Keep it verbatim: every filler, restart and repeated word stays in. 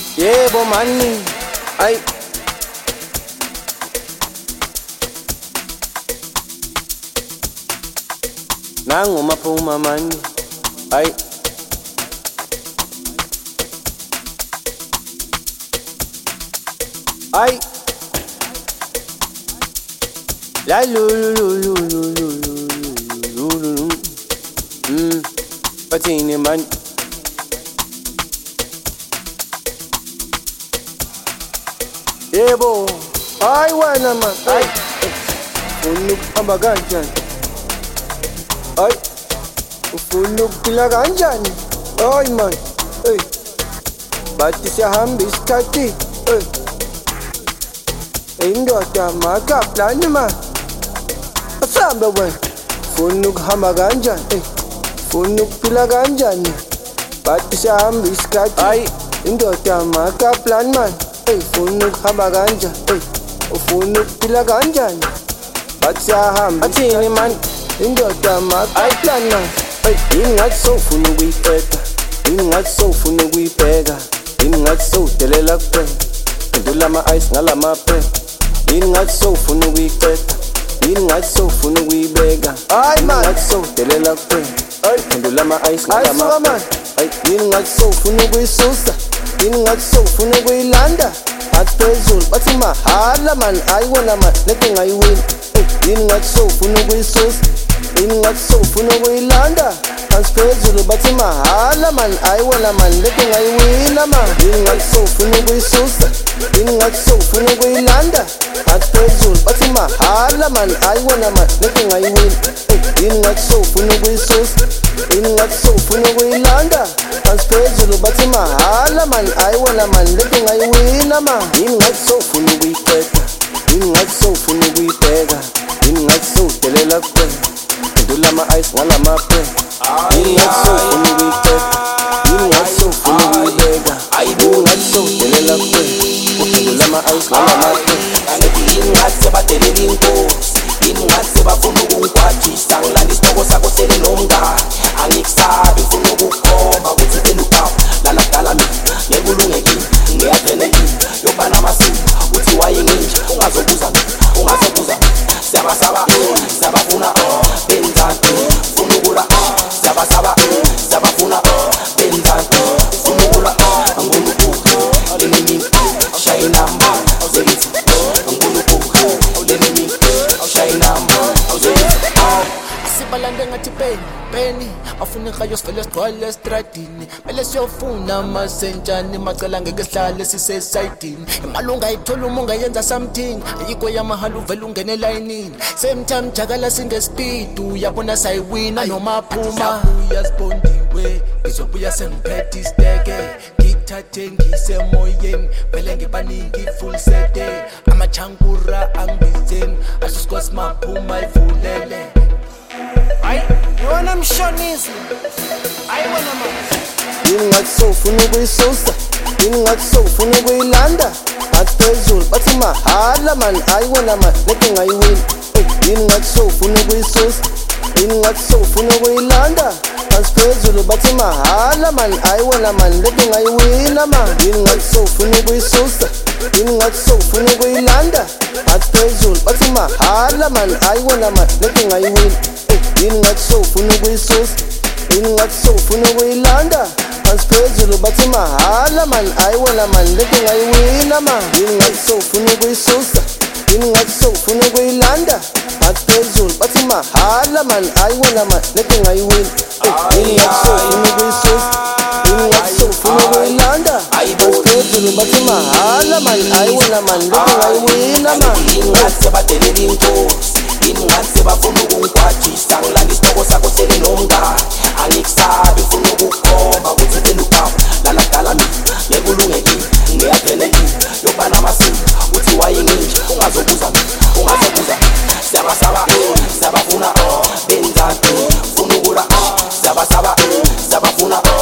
Yebo mani, ay nangu maphuma mani, ay ay la lu lu lu lu lu lu lu lu mm patini man. Yebo, ay wena man, ay ufuna ukuhamba kanjani? Ay ufuna ukuphila kanjani? Ay man, hey bathi siyahamba isikhathi, hey indoda makaplani man, asambe wena ufuna ukuhamba kanjani? Hey ufuna ukuphila kanjani? Bathi siyahamba isikhathi, ay indoda makaplani man. Ufuna ukuhamba kanjani? Ufuna ukuphila kanjani? Bathi siyahamba athini man, indoda makaplani man. Yini ngathi sowufuna ukuyiqeda, yini ngathi sowufuna ukuyibheka, yini ngathi sowudelela kuphela, phendula ama-ice ngalamaphela. Yini ngathi sowufuna ukuyiqeda, yini ngathi sowufuna ukuyibeka, yini ngathi sowudelela kuphela, phendula ama-ice ngalamaphela. Yini ngathi sowufuna ukuyisusa, yini ngathi sowufuna ukuyilanda, athi phezulu bathi mahala man, ayiwona man lento ngayiwini. Yini ngathi sowufuna ukuyisusa, yini ngathi sowufuna ukuyilanda, athi phezulu bathi mahala man, ayiwona man lento ngayiwina man. Yini ngathi sowufuna ukuyisusa, yini ngathi sowufuna ukuyilanda, athi phezulu bathi mahala man, ayiwona man lento ngayiwina. Yini ngathi sowufuna ukuyisusa, yini ngathi sowufuna ukuyilanda, athi phezulu bathi mahala man, ayiwona man lento ngayiwina man. Yini ngathi sowufuna ukuyiqeda, yini ngathi sowufuna ukuyibheka, yini ngathi sowudelela kuphela, phendula ama-ice ngalamaphela. Yini ngathi sowufuna ukuyiqeda, yini ngathi sowufuna ukuyibeka, yini ngathi sowudelela kuphela, phendula ama-ice ngalamaphela. Yini ngathi sebadelela inkosi, yini ngathi sebafuna ukungigwajisa, ngilanda isitoko sakho sele nomngane. Angikusabi ngifuna ukukhomba ukuthi phela upapa lana kudala mina ngeke ulungekile, ngiyadlenekile yoba namasiko uthi wayenginje. Ungazobuza mina, ungazobuza mina, siyabasaba siyabafuna benzani, funa ukula siyabasaba siyabafuna benzani, funa ukula ngulubuku lenimini shayinamba awuzekithi ngulubuku lenimini shayinamba awuzekithi. Sibalande ngathi peni peni afuneka yosivele sigcwale estradini, mele siyofuna amasentshani macela ngeke sihlale sisesayidini. Imali ungayithola uma ungayenza something, ayikho yamahala uvele ungene elayinini. Same time jakala singespeed, uyabona sayiwina noma aphuma. Siyabuya sibondiwe, ngizobuya sengiphethe isteke, ngithathe ngisemoyeni, vele ngibaningi full sete. Amachankura angibizeni, asusikhosi maphuma ivulele. Ay, yona mshonizi, ayiwona man. Yini ngathi sowufuna ukuyisusa, yini ngathi sowufuna ukuyilanda, athi phezulu bathi mahala man, ayiwona man lento ngayiwini. Yini ngathi sowufuna ukuyisusa, yini ngathi sowufuna ukuyilanda, athi phezulu bathi mahala man, ayiwona man lento ngayiwina man. Yini ngathi sowufuna ukuyisusa, yini ngathi sowufuna ukuyilanda, athi phezulu bathi mahala man, ayiwona man lento ngayiwina. Yini ngathi sowufuna ukuyisusa, yini ngathi sowufuna ukuyilanda, athi phezulu bathi mahala man, ayiwona man lento ngayiwina man. Yini ngathi sowufuna ukuyisusa, yini ngathi sowufuna ukuyilanda, athi phezulu bathi mahala man, ayiwona man lento ngayiwina. Yini ngathi sowufuna ukuyisusa, yini ngathi sowufuna ukuyilanda, athi phezulu bathi mahala man, ayiwona man lento ngayiwina man. Yini ngathi sebadelela inkosi, yini ngathi sebafuna ukungigwajisa, ngilanda isitoko sakho sele nomngane. Angikusabi ngifuna ukukhomba ukuthi phela upapa lana kudala mina ngeke ulungekile, ngiyadlenekile yoba namasiko uthi wayenginje. Ungazobuza mina, ungazobuza mina, siyabasaba siyabafuna benzani, funa ukula siyabasaba siyabafuna